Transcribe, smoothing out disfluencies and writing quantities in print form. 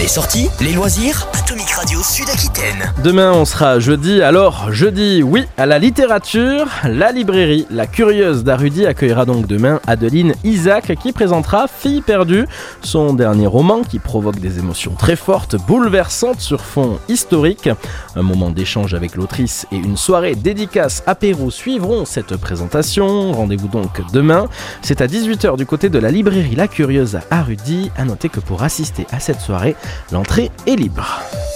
Les sorties, les loisirs, Atomic Radio Sud-Aquitaine. Demain on sera jeudi, alors jeudi oui à la littérature. La librairie La Curieuse d'Arudy accueillera donc demain Adeline Isaac qui présentera Fille perdue, son dernier roman qui provoque des émotions très fortes, bouleversantes sur fond historique. Un moment d'échange avec l'autrice et une soirée dédicace apéro suivront cette présentation. Rendez-vous donc demain, c'est à 18h du côté de la librairie La Curieuse à Arudy. À noter que pour assister à cette soirée, l'entrée est libre.